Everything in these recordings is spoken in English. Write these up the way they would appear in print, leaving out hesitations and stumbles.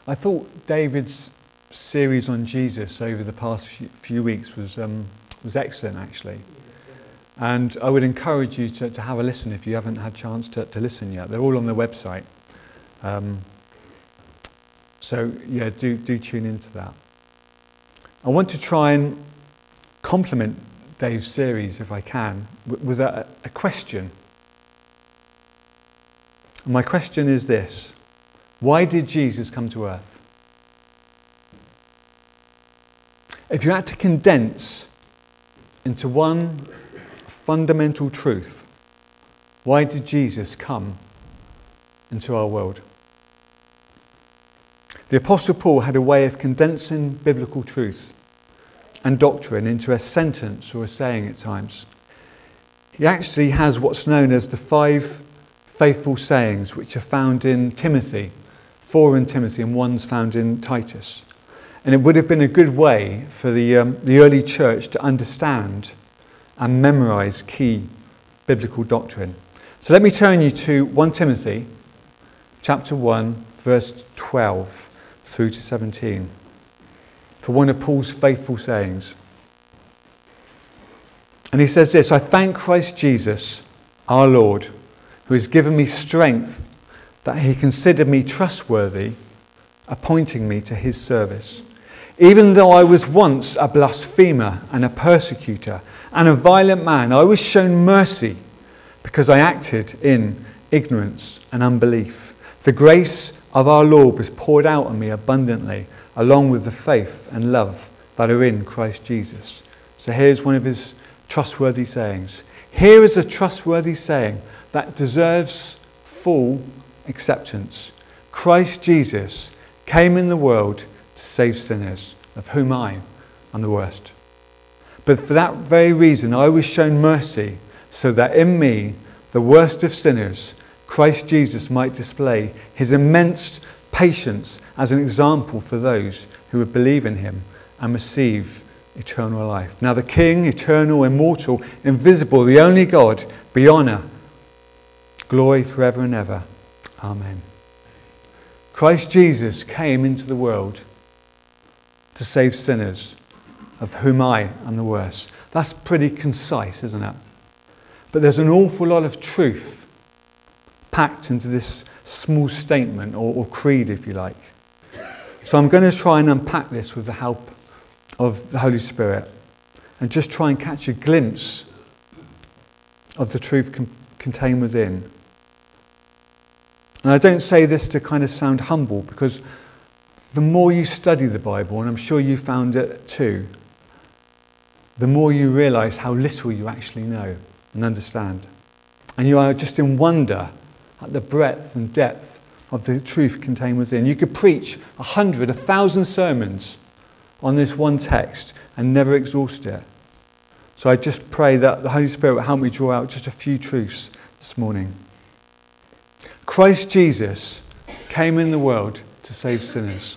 I thought David's series on Jesus over the past few weeks was excellent, actually. And I would encourage you to have a listen if you haven't had a chance to listen yet. They're all on the website. So yeah, do tune into that. I want to try and complement Dave's series, if I can, with a question. And my question is this: why did Jesus come to earth? If you had to condense into one fundamental truth, why did Jesus come into our world? The Apostle Paul had a way of condensing biblical truth and doctrine into a sentence or a saying at times. He actually has what's known as the 5 faithful sayings, which are found in Timothy, 4 in Timothy and 1's found in Titus. And it would have been a good way for the early church to understand and memorize key biblical doctrine. So let me turn you to 1 Timothy chapter 1, verse 12 through to 17, for one of Paul's faithful sayings. And he says this: I thank Christ Jesus, our Lord, who has given me strength, that he considered me trustworthy, appointing me to his service. Even though I was once a blasphemer and a persecutor and a violent man, I was shown mercy because I acted in ignorance and unbelief. The grace of our Lord was poured out on me abundantly, along with the faith and love that are in Christ Jesus. So here's one of his trustworthy sayings. Here is a trustworthy saying that deserves full acceptance. Christ Jesus came in the world to save sinners, of whom I am the worst. But for that very reason I was shown mercy, so that in me, the worst of sinners, Christ Jesus might display his immense patience as an example for those who would believe in him and receive eternal life. Now the King, eternal, immortal, invisible, the only God, be honour, glory forever and ever. Amen. Christ Jesus came into the world to save sinners, of whom I am the worst. That's pretty concise, isn't it? But there's an awful lot of truth packed into this small statement, or creed, if you like. So I'm going to try and unpack this with the help of the Holy Spirit and just try and catch a glimpse of the truth contained within. And I don't say this to kind of sound humble, because the more you study the Bible, and I'm sure you found it too, the more you realise how little you actually know and understand. And you are just in wonder at the breadth and depth of the truth contained within. You could preach 100, 1,000 sermons on this one text and never exhaust it. So I just pray that the Holy Spirit will help me draw out just a few truths this morning. Christ Jesus came in the world to save sinners.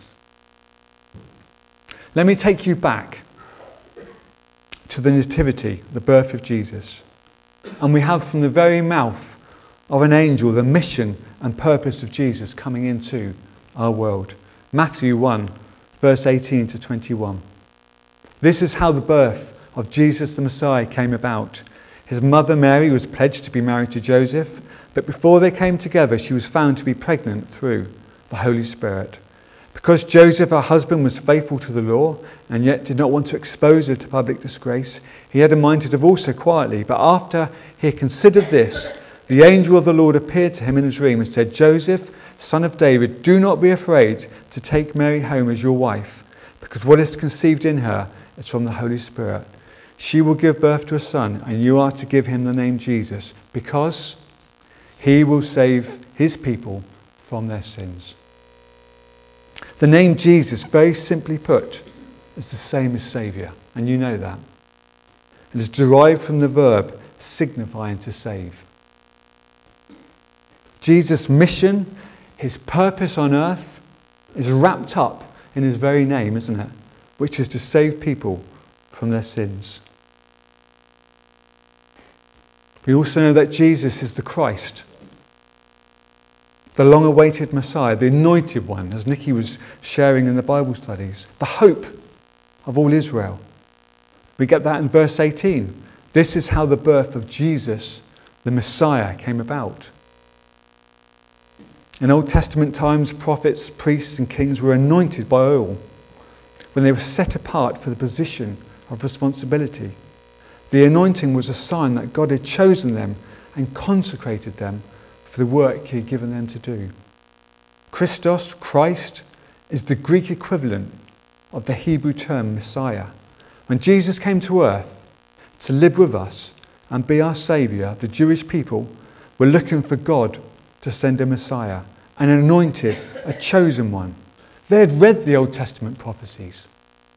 Let me take you back to the nativity, the birth of Jesus. And we have from the very mouth of an angel the mission and purpose of Jesus coming into our world. Matthew 1, verse 18 to 21. This is how the birth of Jesus the Messiah came about. His mother Mary was pledged to be married to Joseph, but before they came together she was found to be pregnant through the Holy Spirit. Because Joseph, her husband, was faithful to the law and yet did not want to expose her to public disgrace, he had a mind to divorce her quietly. But after he had considered this, the angel of the Lord appeared to him in a dream and said, Joseph, son of David, do not be afraid to take Mary home as your wife, because what is conceived in her is from the Holy Spirit. She will give birth to a son, and you are to give him the name Jesus, because he will save his people from their sins. The name Jesus, very simply put, is the same as Saviour, and you know that. It is derived from the verb signifying to save. Jesus' mission, his purpose on earth, is wrapped up in his very name, isn't it? Which is to save people from their sins. We also know that Jesus is the Christ. the long-awaited Messiah, the anointed one, as Nikki was sharing in the Bible studies, the hope of all Israel. We get that in verse 18. This is how the birth of Jesus, the Messiah, came about. In Old Testament times, prophets, priests and kings were anointed by oil when they were set apart for the position of responsibility. The anointing was a sign that God had chosen them and consecrated them for the work he had given them to do. Christos, Christ, is the Greek equivalent of the Hebrew term Messiah. When Jesus came to earth to live with us and be our Saviour, the Jewish people were looking for God to send a Messiah, an anointed, a chosen one. They had read the Old Testament prophecies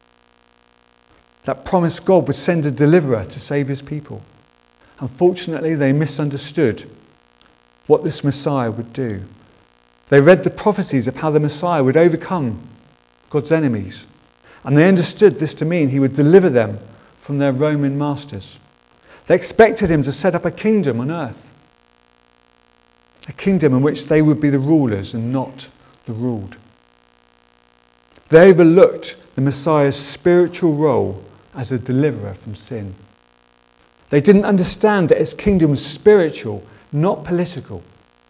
that promised God would send a deliverer to save his people. Unfortunately, they misunderstood what this Messiah would do. They read the prophecies of how the Messiah would overcome God's enemies, and they understood this to mean he would deliver them from their Roman masters. They expected him to set up a kingdom on earth, a kingdom in which they would be the rulers and not the ruled. They overlooked the Messiah's spiritual role as a deliverer from sin. They didn't understand that his kingdom was spiritual, not political.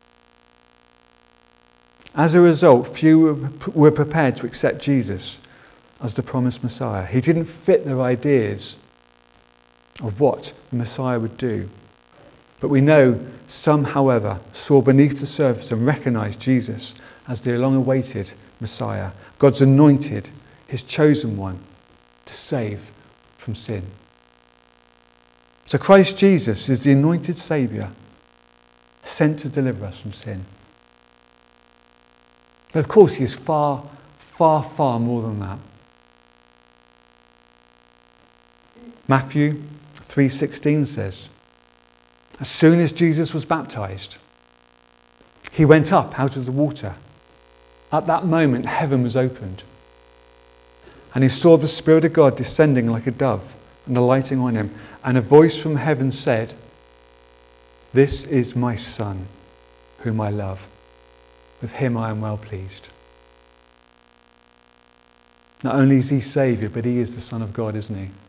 As a result, few were prepared to accept Jesus as the promised Messiah. He didn't fit their ideas of what the Messiah would do. But we know some, however, saw beneath the surface and recognized Jesus as the long-awaited Messiah, God's anointed, his chosen one to save from sin. So Christ Jesus is the anointed Saviour sent to deliver us from sin. But of course he is far, far, far more than that. Matthew 3:16 says, as soon as Jesus was baptized, he went up out of the water. At that moment, heaven was opened, and he saw the Spirit of God descending like a dove and alighting on him. And a voice from heaven said, this is my Son, whom I love. With him I am well pleased. Not only is he Saviour, but he is the Son of God, isn't he?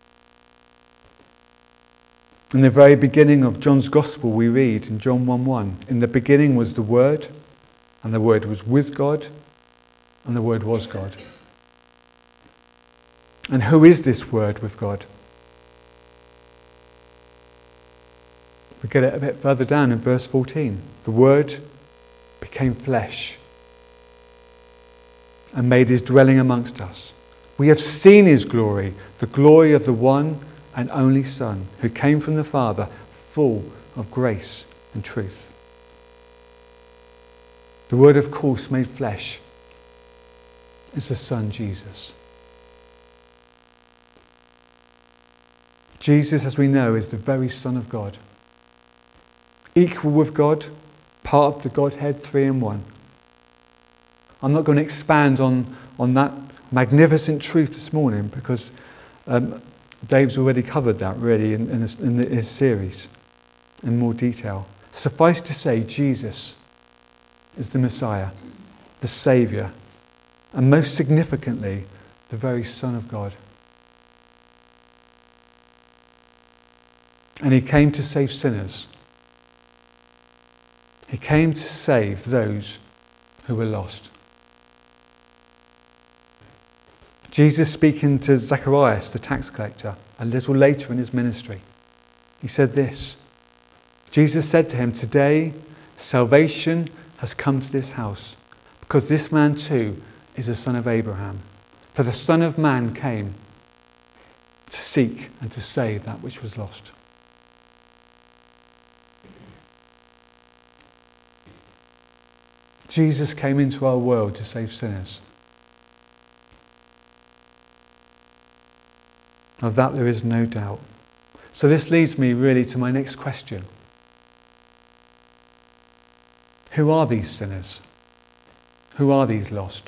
In the very beginning of John's Gospel, we read in John 1:1, in the beginning was the Word, and the Word was with God, and the Word was God. And who is this Word with God? We get it a bit further down in verse 14. The Word became flesh and made his dwelling amongst us. We have seen his glory, the glory of the one and only Son, who came from the Father, full of grace and truth. The Word, of course, made flesh is the Son, Jesus. Jesus, as we know, is the very Son of God. Equal with God, part of the Godhead, 3 in 1. I'm not going to expand on that magnificent truth this morning because Dave's already covered that really in his series in more detail. Suffice to say, Jesus is the Messiah, the Saviour, and most significantly, the very Son of God. And he came to save sinners. He came to save those who were lost. Jesus speaking to Zacharias, the tax collector, a little later in his ministry, he said this. Jesus said to him, today salvation has come to this house, because this man too is a son of Abraham. For the Son of Man came to seek and to save that which was lost. Jesus came into our world to save sinners. Of that there is no doubt. So this leads me really to my next question. Who are these sinners? Who are these lost?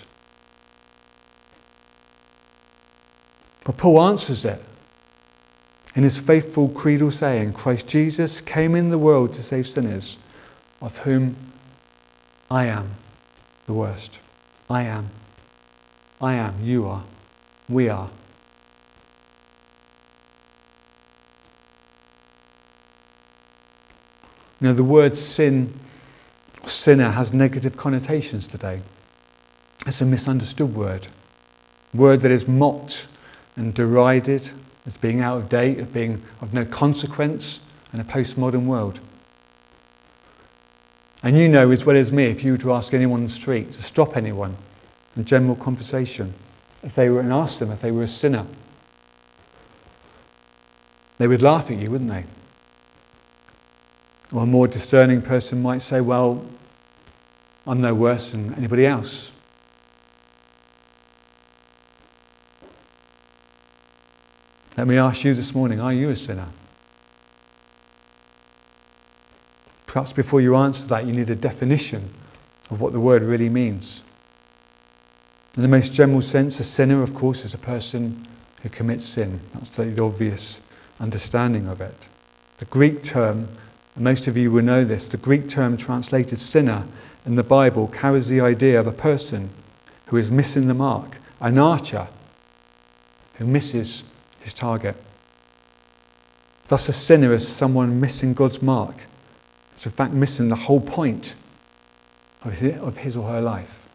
Well, Paul answers it in his faithful creedal saying, Christ Jesus came in the world to save sinners, of whom I am the worst. I am. You are. We are. You know, the word sinner has negative connotations today. It's a misunderstood word. Word that is mocked and derided as being out of date, as being of no consequence in a postmodern world. And you know as well as me, if you were to ask anyone on the street, to stop anyone in general conversation, and ask them if they were a sinner, they would laugh at you, wouldn't they? Or a more discerning person might say, well, I'm no worse than anybody else. Let me ask you this morning, are you a sinner? Perhaps before you answer that, you need a definition of what the word really means. In the most general sense, a sinner, of course, is a person who commits sin. That's the obvious understanding of it. The Greek term, and most of you will know this, the Greek term translated sinner in the Bible carries the idea of a person who is missing the mark, an archer who misses his target. Thus a sinner is someone missing God's mark. It's in fact missing the whole point of his or her life.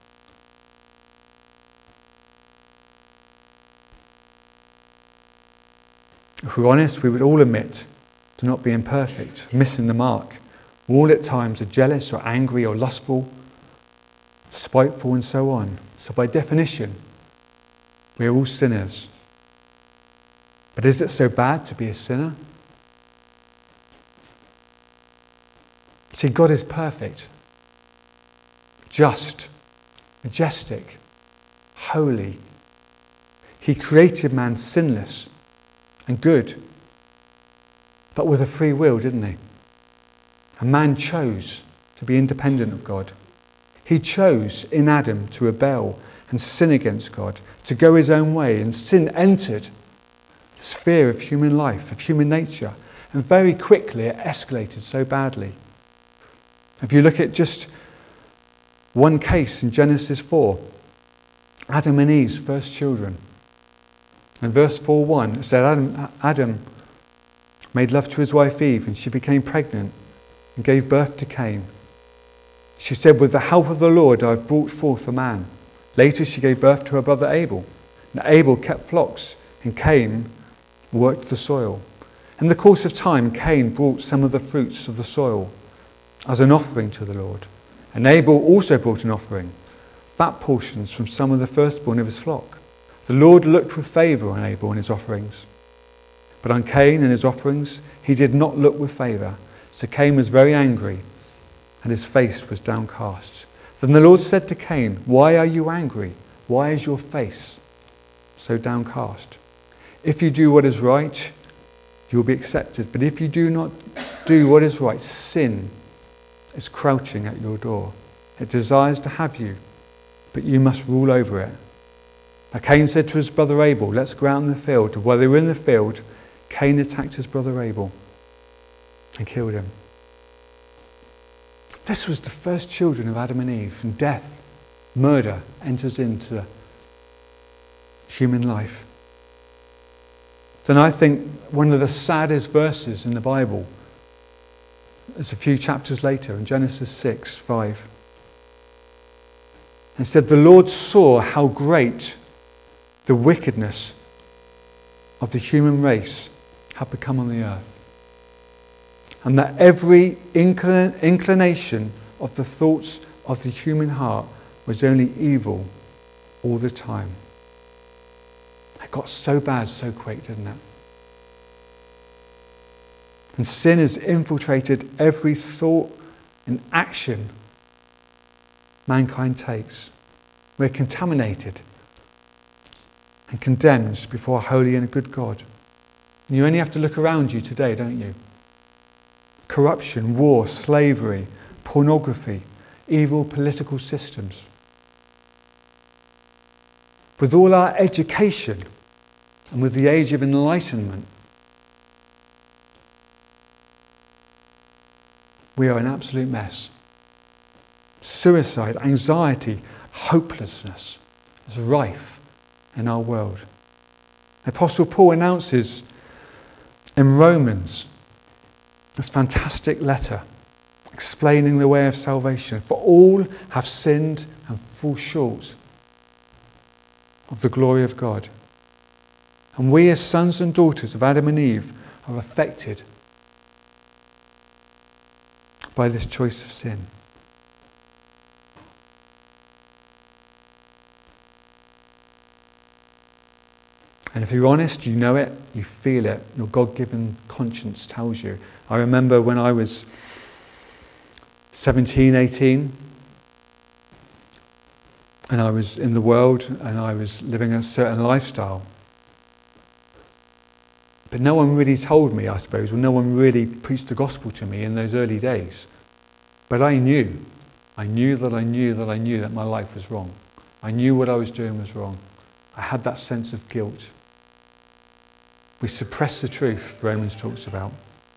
If we're honest, we would all admit to not being perfect, missing the mark. We all at times are jealous or angry or lustful, spiteful and so on. So by definition, we are all sinners. But is it so bad to be a sinner? See, God is perfect, just, majestic, holy. He created man sinless and good, but with a free will, didn't he? And man chose to be independent of God. He chose in Adam to rebel and sin against God, to go his own way, and sin entered the sphere of human life, of human nature, and very quickly it escalated so badly. If you look at just one case in Genesis 4, Adam and Eve's first children. In verse 4:1, it said Adam made love to his wife Eve, and she became pregnant and gave birth to Cain. She said, with the help of the Lord I have brought forth a man. Later she gave birth to her brother Abel. And Abel kept flocks, and Cain worked the soil. In the course of time, Cain brought some of the fruits of the soil as an offering to the Lord. And Abel also brought an offering, fat portions from some of the firstborn of his flock. The Lord looked with favour on Abel and his offerings. But on Cain and his offerings, he did not look with favour. So Cain was very angry, and his face was downcast. Then the Lord said to Cain, why are you angry? Why is your face so downcast? If you do what is right, you will be accepted. But if you do not do what is right, sin is crouching at your door. It desires to have you, but you must rule over it. Now Cain said to his brother Abel, let's go out in the field. While they were in the field, Cain attacked his brother Abel and killed him. This was the first children of Adam and Eve, and death, murder, enters into human life. Then I think one of the saddest verses in the Bible is a few chapters later in Genesis 6:5. It said, the Lord saw how great the wickedness of the human race had become on the earth, and that every inclination of the thoughts of the human heart was only evil all the time. It got so bad so quick, didn't it? And sin has infiltrated every thought and action mankind takes. We're contaminated and condemned before a holy and a good God. And you only have to look around you today, don't you? Corruption, war, slavery, pornography, evil political systems. With all our education and with the age of enlightenment, we are an absolute mess. suicide, anxiety, hopelessness is rife in our world. The Apostle Paul announces in Romans this fantastic letter explaining the way of salvation. For all have sinned and fall short of the glory of God. And we as sons and daughters of Adam and Eve are affected by this choice of sin. And if you're honest, you know it, you feel it, your God-given conscience tells you. I remember when I was 17, 18, and I was in the world and I was living a certain lifestyle. But no one really told me, I suppose, or no one really preached the gospel to me in those early days. But I knew that my life was wrong. I knew what I was doing was wrong. I had that sense of guilt. We suppress the truth, Romans talks about.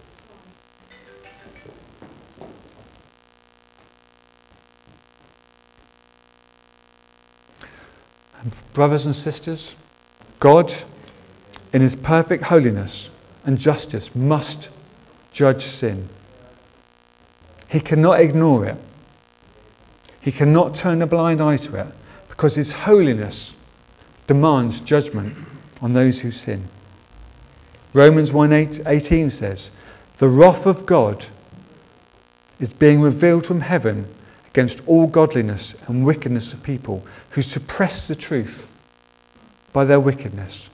And brothers and sisters, God, in his perfect holiness and justice, must judge sin. He cannot ignore it. He cannot turn a blind eye to it, because his holiness demands judgment on those who sin. Romans 1:18 says, "The wrath of God is being revealed from heaven against all godliness and wickedness of people who suppress the truth by their wickedness."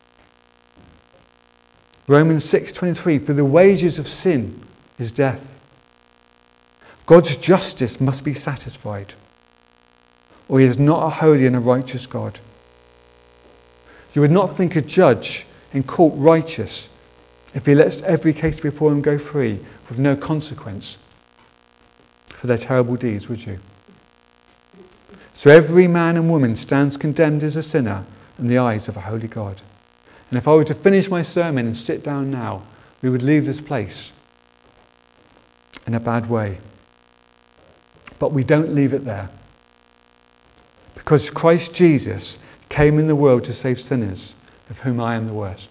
Romans 6:23, "For the wages of sin is death." God's justice must be satisfied, or he is not a holy and a righteous God. You would not think a judge in court righteous if he lets every case before him go free with no consequence for their terrible deeds, would you? So every man and woman stands condemned as a sinner in the eyes of a holy God. And if I were to finish my sermon and sit down now, we would leave this place in a bad way. But we don't leave it there. Because Christ Jesus came in the world to save sinners, of whom I am the worst.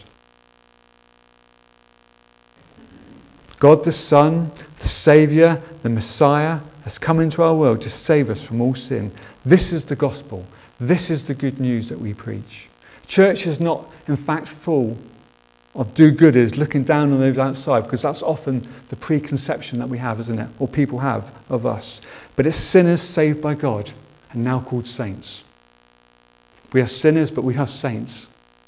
God the Son, the Saviour, the Messiah, has come into our world to save us from all sin. This is the gospel. This is the good news that we preach. Church is not, in fact, full of do-gooders looking down on those outside, because that's often the preconception that we have, isn't it? Or people have of us. But it's sinners saved by God and now called saints. We are sinners, but we are saints.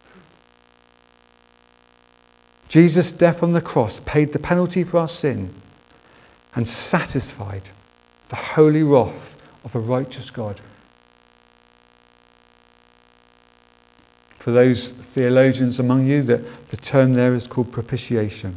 Jesus' death on the cross paid the penalty for our sin and satisfied the holy wrath of a righteous God. For those theologians among you, the term there is called propitiation.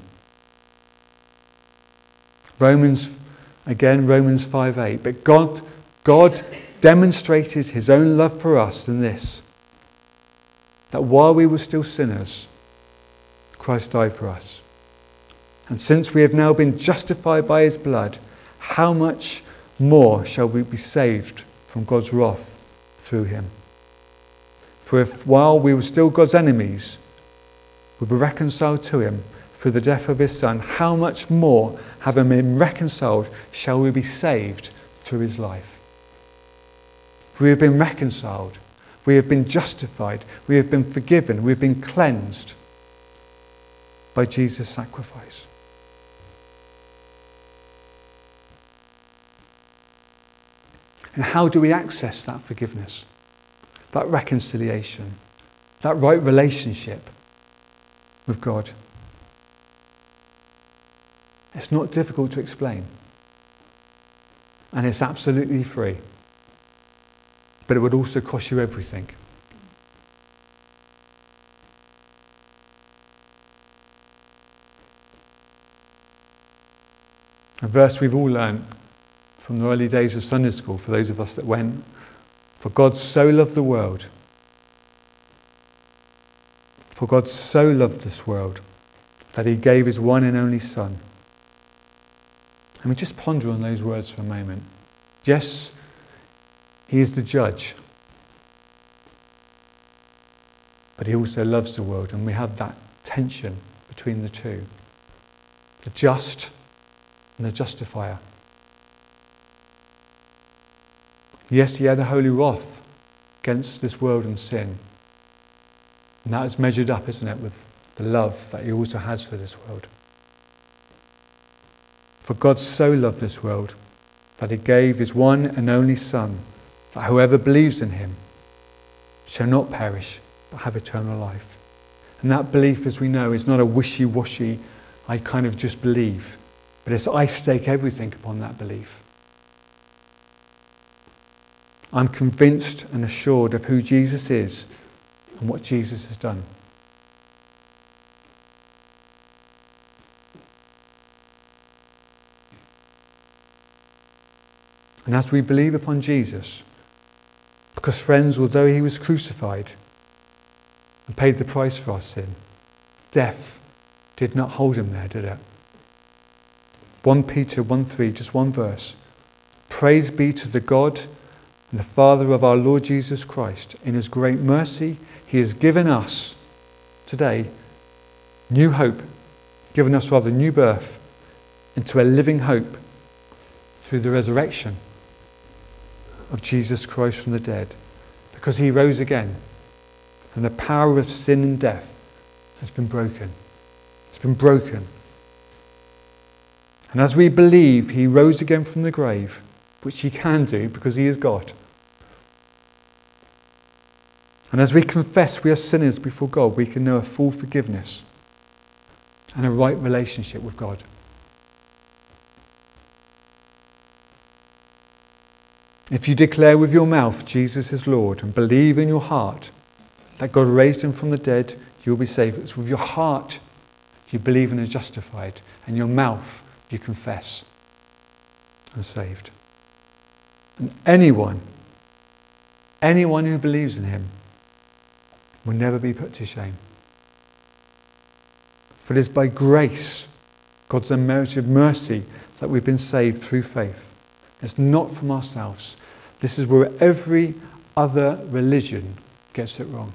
Romans 5:8. But God demonstrated his own love for us in this, that while we were still sinners, Christ died for us. And since we have now been justified by his blood, how much more shall we be saved from God's wrath through him? For if while we were still God's enemies, we were reconciled to him through the death of his Son, how much more, having been reconciled, shall we be saved through his life? We have been reconciled. We have been justified. We have been forgiven. We have been cleansed by Jesus' sacrifice. And how do we access that forgiveness, that reconciliation, that right relationship with God? It's not difficult to explain. And it's absolutely free. But it would also cost you everything. A verse we've all learned from the early days of Sunday school, for those of us that went. For God so loved the world. For God so loved this world that he gave his one and only Son. And we just ponder on those words for a moment. Yes, he is the judge, but he also loves the world, and we have that tension between the two. The just and the justifier. Yes, he had a holy wrath against this world and sin. And that is measured up, isn't it, with the love that he also has for this world. For God so loved this world that he gave his one and only Son, that whoever believes in him shall not perish, but have eternal life. And that belief, as we know, is not a wishy-washy, I kind of just believe, but it's I stake everything upon that belief. I'm convinced and assured of who Jesus is and what Jesus has done. And as we believe upon Jesus, because friends, although he was crucified and paid the price for our sin, death did not hold him there, did it? 1 Peter 1:3, just one verse. Praise be to the God and the Father of our Lord Jesus Christ. In his great mercy, he has given us today new hope, given us rather new birth into a living hope through the resurrection of Jesus Christ from the dead, because he rose again and the power of sin and death has been broken. It's been broken. And as we believe he rose again from the grave, which he can do because he is God, and as we confess we are sinners before God, we can know a full forgiveness and a right relationship with God. If you declare with your mouth Jesus is Lord and believe in your heart that God raised him from the dead, you'll be saved. It's with your heart you believe and are justified, and your mouth you confess and saved. And anyone who believes in him will never be put to shame. For it is by grace, God's unmerited mercy, that we've been saved through faith. It's not from ourselves. This is where every other religion gets it wrong.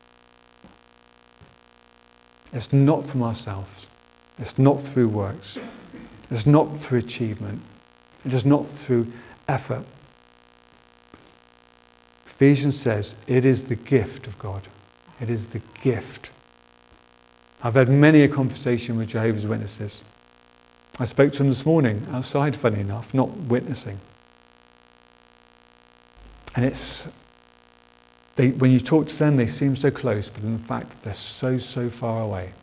It's not from ourselves. It's not through works. It's not through achievement. It is not through effort. Ephesians says it is the gift of God. It is the gift. I've had many a conversation with Jehovah's Witnesses. I spoke to them this morning outside, funny enough, not witnessing. And when you talk to them, they seem so close, but in fact, they're so far away.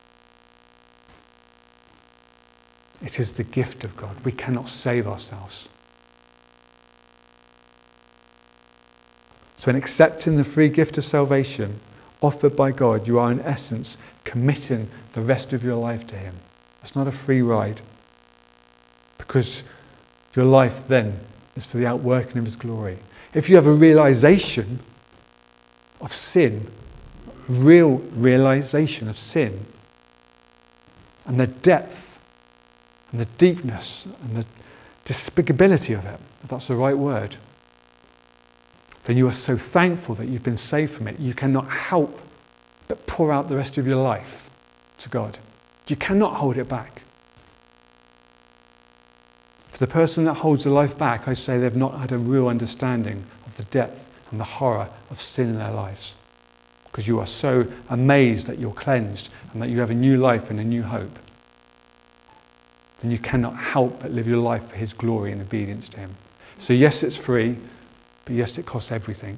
It is the gift of God. We cannot save ourselves. So in accepting the free gift of salvation offered by God, you are in essence committing the rest of your life to him. It's not a free ride, because your life then is for the outworking of his glory. If you have a realization of sin, real realization of sin, and the depth and the deepness and the despicability of it, if that's the right word, then you are so thankful that you've been saved from it, you cannot help but pour out the rest of your life to God. You cannot hold it back. For the person that holds their life back, I say they've not had a real understanding of the depth and the horror of sin in their lives. Because you are so amazed that you're cleansed and that you have a new life and a new hope. Then you cannot help but live your life for his glory and obedience to him. So yes, it's free, but yes, it costs everything.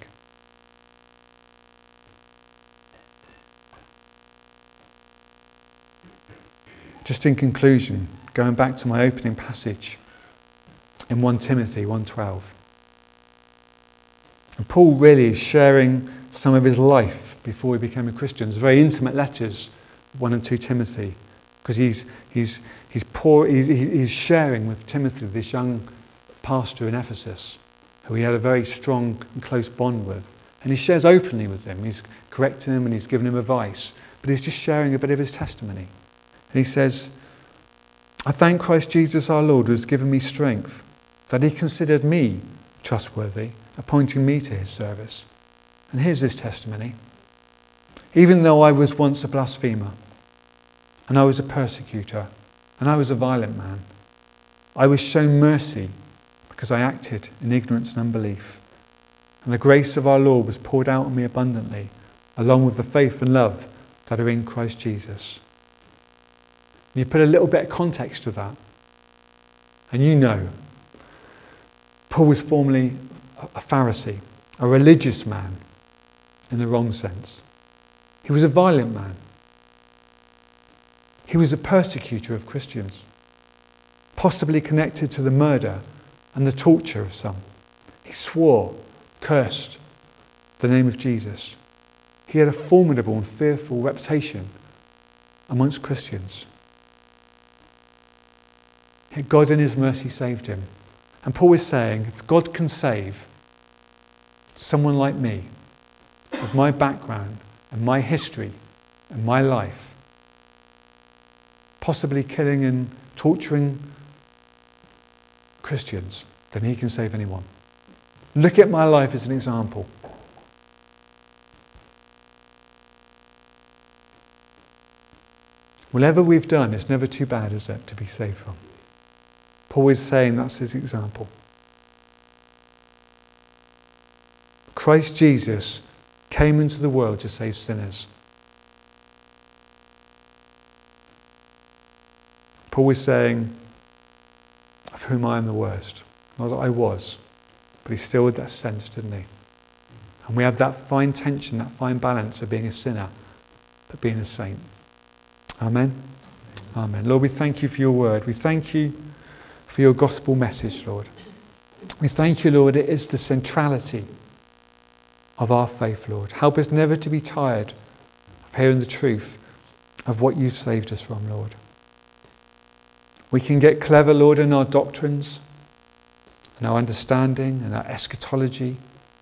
Just in conclusion, going back to my opening passage in 1 Timothy 1:12. And Paul really is sharing some of his life before he became a Christian. It's very intimate letters, 1 and 2 Timothy, because he's sharing with Timothy, this young pastor in Ephesus, who he had a very strong and close bond with. And he shares openly with him. He's correcting him and he's giving him advice, but he's just sharing a bit of his testimony. And he says, I thank Christ Jesus our Lord who has given me strength that he considered me trustworthy, appointing me to his service. And here's his testimony. Even though I was once a blasphemer, and I was a persecutor, and I was a violent man, I was shown mercy because I acted in ignorance and unbelief. And the grace of our Lord was poured out on me abundantly, along with the faith and love that are in Christ Jesus. And you put a little bit of context to that, and you know, Paul was formerly a Pharisee, a religious man in the wrong sense. He was a violent man. He was a persecutor of Christians, possibly connected to the murder and the torture of some. He swore, cursed the name of Jesus. He had a formidable and fearful reputation amongst Christians. Yet God in his mercy saved him. And Paul is saying, if God can save someone like me, with my background and my history and my life, possibly killing and torturing Christians, then he can save anyone. Look at my life as an example. Whatever we've done, it's never too bad, is it, to be saved from? Paul is saying that's his example. Christ Jesus came into the world to save sinners. Paul is saying, of whom I am the worst. Not that I was, but he still had that sense, didn't he? And we have that fine tension, that fine balance of being a sinner, but being a saint. Amen? Amen. Lord, we thank you for your word. We thank you for your gospel message, Lord. We thank you, Lord, it is the centrality of our faith, Lord. Help us never to be tired of hearing the truth of what you've saved us from, Lord. We can get clever, Lord, in our doctrines and our understanding and our eschatology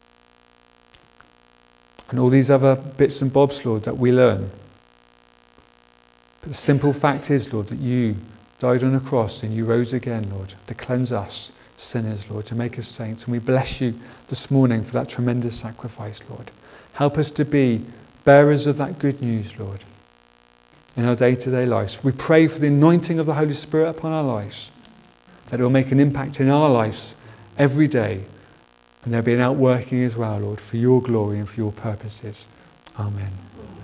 and all these other bits and bobs, Lord, that we learn. But the simple fact is, Lord, that you died on a cross and you rose again, Lord, to cleanse us sinners, Lord, to make us saints. And we bless you this morning for that tremendous sacrifice, Lord. Help us to be bearers of that good news, Lord, in our day-to-day lives. We pray for the anointing of the Holy Spirit upon our lives, that it will make an impact in our lives every day, and there'll be an outworking as well, Lord, for your glory and for your purposes. Amen.